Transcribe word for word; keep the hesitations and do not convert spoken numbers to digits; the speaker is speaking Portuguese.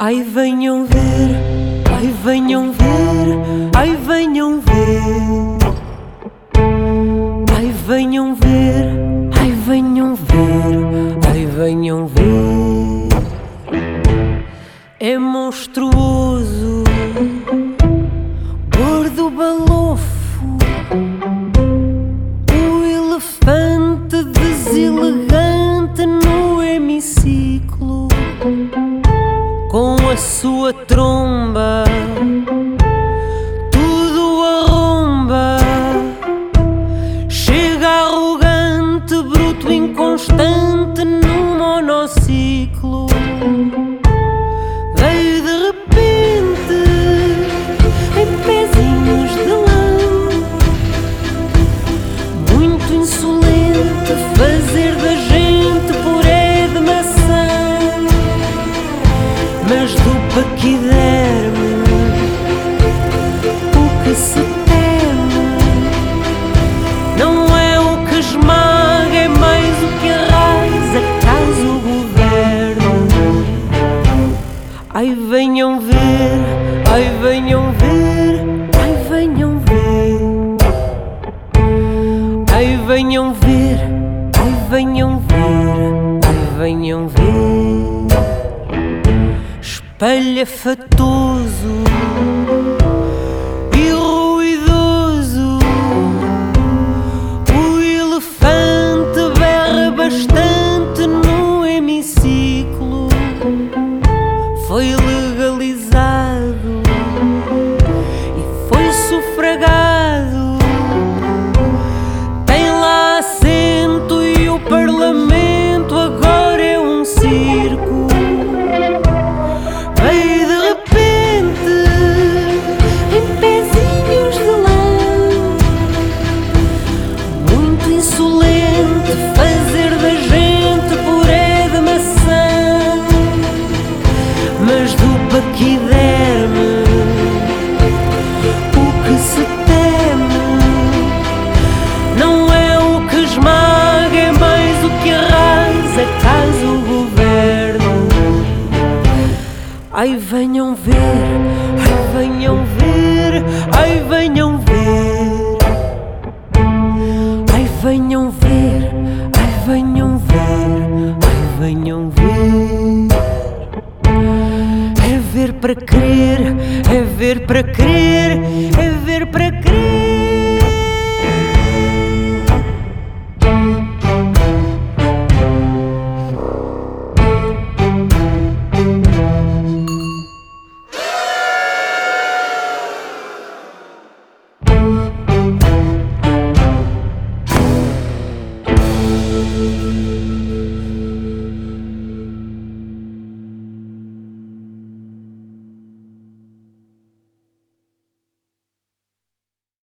Ai venham ver, ai venham ver, ai venham ver. Ai venham ver, ai venham ver, ai venham ver. É monstruoso, gordo balofo, o elefante deselegante no hemiciclo, com a sua tromba tudo arromba. Chega arrogante, bruto, inconstante no monociclo. Veio de repente em pezinhos de lã, muito insolente, fazer da gente puré de maçã. Mas do paquiderme o que se teme não é o que esmaga, é mais o que arrasa, caso o governo. Ai venham ver, ai venham ver, ai venham ver. Ai venham ver, ai venham ver, ai venham ver. Espalhafatoso e ruidoso, o elefante berra bastante no hemiciclo. Foi legalizado e foi sufragado, tem lá assento e o parlamento agora é um circo. Veio de repente em pezinhos de lã, muito insolente, fazer da gente puré de maçã. Mas do paquiderme o que se teme não é o que esmaga, é mais o que arrasa, caso o governo. Ai venham ver, ai venham ver, ai venham ver. Ai venham ver, ai venham ver, ai venham ver. É ver para crer, é ver para crer, é ver para crer.